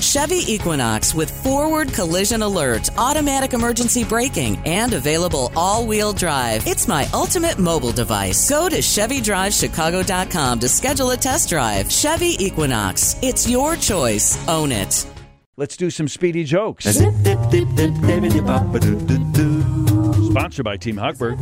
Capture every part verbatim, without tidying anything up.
Chevy Equinox with forward collision alert, automatic emergency braking, and available all-wheel drive. It's my ultimate mobile device. Go to Chevy Drive Chicago dot com to schedule a test drive. Chevy Equinox. It's your choice. Own it. Let's do some speedy jokes. Sponsored by Team Hochberg.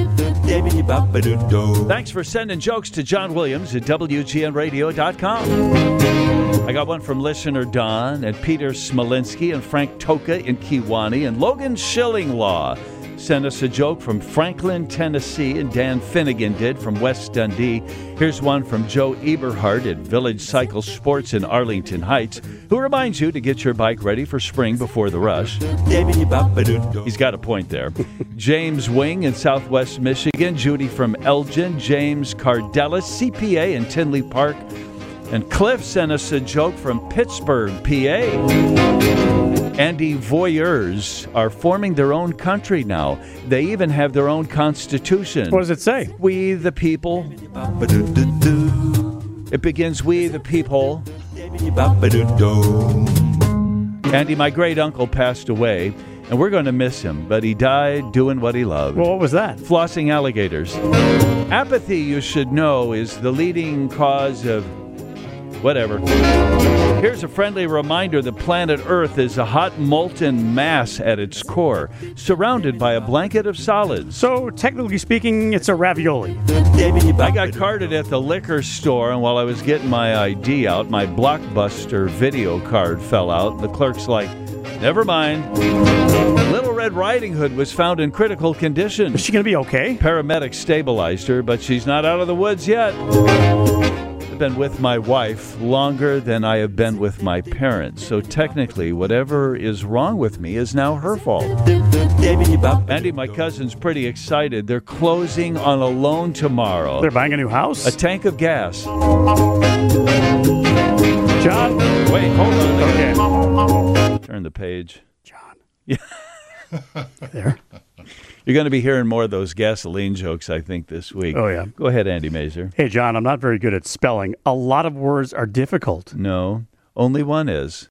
Thanks for sending jokes to John Williams at W G N radio dot com. I got one from listener Don and Peter Smolinski and Frank Toka in Kewanee, and Logan Schillinglaw sent us a joke from Franklin, Tennessee, and Dan Finnegan did from West Dundee. Here's one from Joe Eberhardt at Village Cycle Sports in Arlington Heights, who reminds you to get your bike ready for spring before the rush. He's got a point there. James Wing in Southwest Michigan, Judy from Elgin, James Cardelis, C P A in Tinley Park, and Cliff sent us a joke from Pittsburgh, P A. Andy Voyeurs are forming their own country now. They even have their own constitution. What does it say? We the people. It begins, we the people. Andy, my great uncle passed away, and we're going to miss him, but he died doing what he loved. Well, what was that? Flossing alligators. Apathy, you should know, is the leading cause of whatever. Here's a friendly reminder that planet Earth is a hot molten mass at its core, surrounded by a blanket of solids. So, technically speaking, it's a ravioli. I got carded at the liquor store, and while I was getting my I D out, my Blockbuster video card fell out. The clerk's like, never mind. Little Red Riding Hood was found in critical condition. Is she going to be okay? Paramedics stabilized her, but she's not out of the woods yet. Been with my wife longer than I have been with my parents, so technically whatever is wrong with me is now her fault. Andy, my cousin's pretty excited. They're closing on a loan tomorrow. They're buying a new house? A tank of gas. John? Wait, hold on. Okay. Turn the page. John. Yeah. There. You're going to be hearing more of those gasoline jokes, I think, this week. Oh, yeah. Go ahead, Andy Mazer. Hey, John, I'm not very good at spelling. A lot of words are difficult. No, only one is.